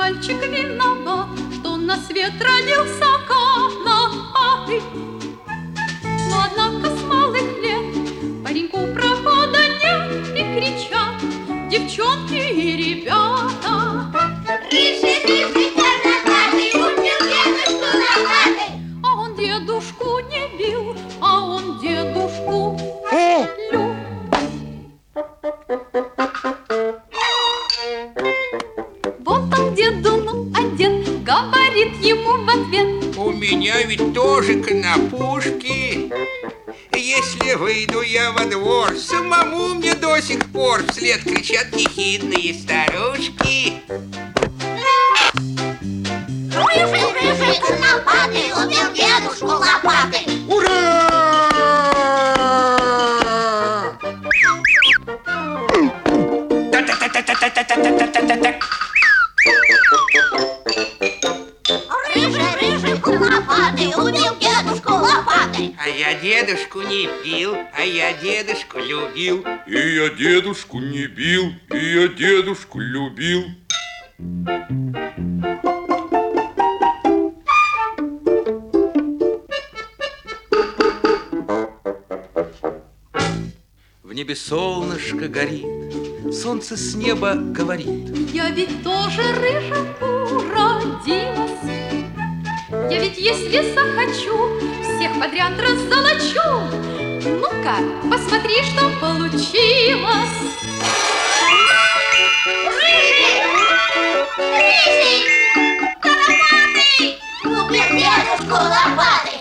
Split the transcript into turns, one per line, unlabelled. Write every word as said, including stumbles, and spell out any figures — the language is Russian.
мальчик виноват, что на свет родился конопатый. Но однако с малых лет пареньку прохода нет, и кричат девчонки и ребята:
рыжий, рыжий, конопатый, убил дедушку лопатой.
А он дедушку не бил, а он дедушку любил. Вот он деду, ну, а дед говорит ему в ответ:
у меня ведь тоже конопушки. Если выйду я во двор, самому мне до сих пор вслед кричат ехидные старушки.
Рыжий, рыжий, конопатый, убил дедушку лопатой.
Ура! Та-та-та-та-та-та-та-та-та-та-та.
Рыжий, рыжий, конопатый, убил дедушку лопатой.
А я дедушку не бил, а я дедушку любил.
И я дедушку не бил, и я дедушку любил.
В небе солнышко горит, солнце с неба говорит:
я ведь тоже рыжим уродилась. Я ведь, если захочу, всех подряд раззолочу. Ну-ка, посмотри, что получилось.
Рыжий, рыжий, конопатый, убил дедушку лопатой.